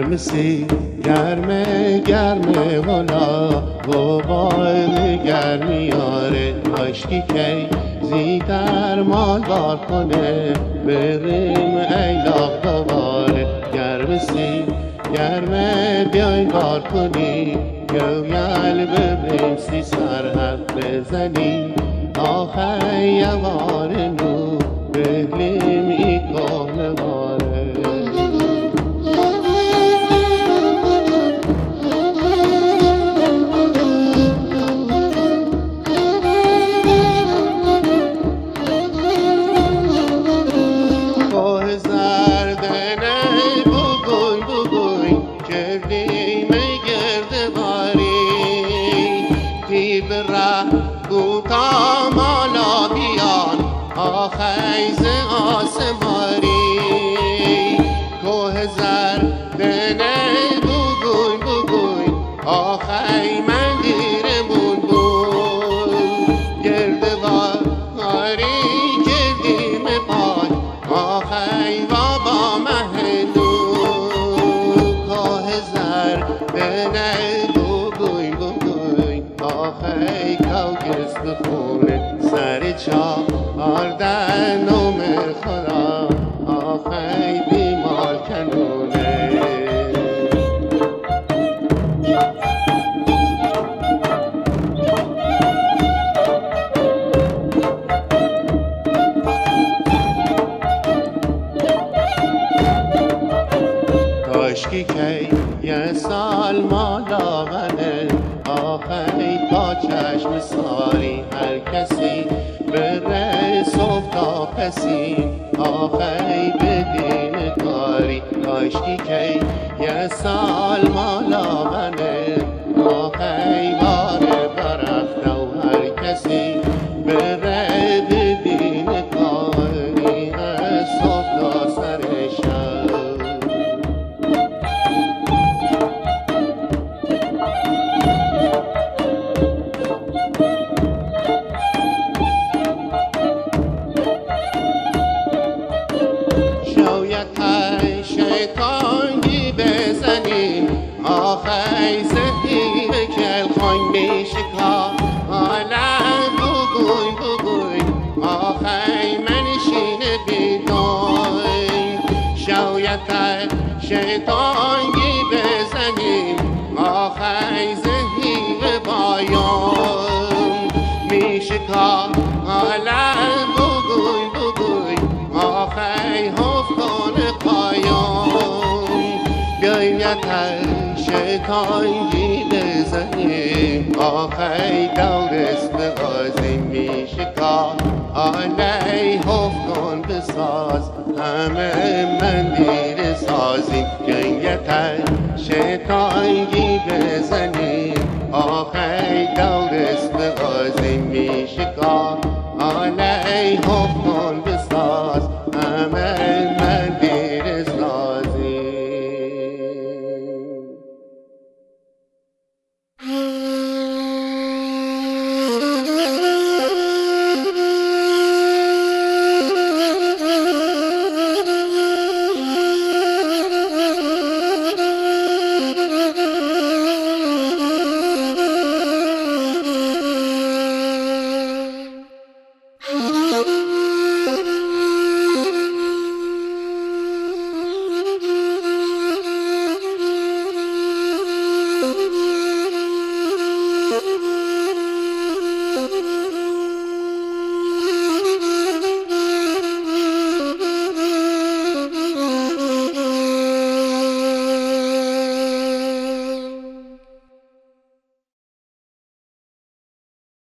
گرمسی گرمه گرمه والا و باید گرمی آره کاشکی کی زیدر مال بار کنه بریم ایلاق دوباره گرمسی گرمه بیای بار کنی گویل ببریم سی سر حرف بزنی آخه یوار نو بهلیم ای کهنه باره بوتا مالا بیان آخیز آسماری کوه زر دنه بگوی بگوی آخی من دیرمون بود گردواری کردیم پای آخی بابا مهنو کوه زر دنه بگوی بگوی آخی کوگست بخونه سر چهار در نوم خدا آخی بیمار کنونه کاشکی کی یه سال مالا غنه آخی تا چشم ساری هر کسی بره صبح تا پسی آخی بدین کاری کاشکی کی یه سال مالا غنه آخی باره برفته و هر کسی بره بدین کاری از صبح تا سر شب شیطانی بزنیم آخی زهیر کل خواهی میشکا حالا بگوی بگوی آخی منشین بیدوی شاید شیطانی بزنیم آخی زهیر بایان میشکا حالا بگوی بگوی آخی حفظان شیطانی بزنیم آخی دورست بغازیم میشکا آلی حفظان بساز همه مندیر سازیم جنگتر شیطانی بزنیم آخی دورست بغازیم میشکا آلی حفظان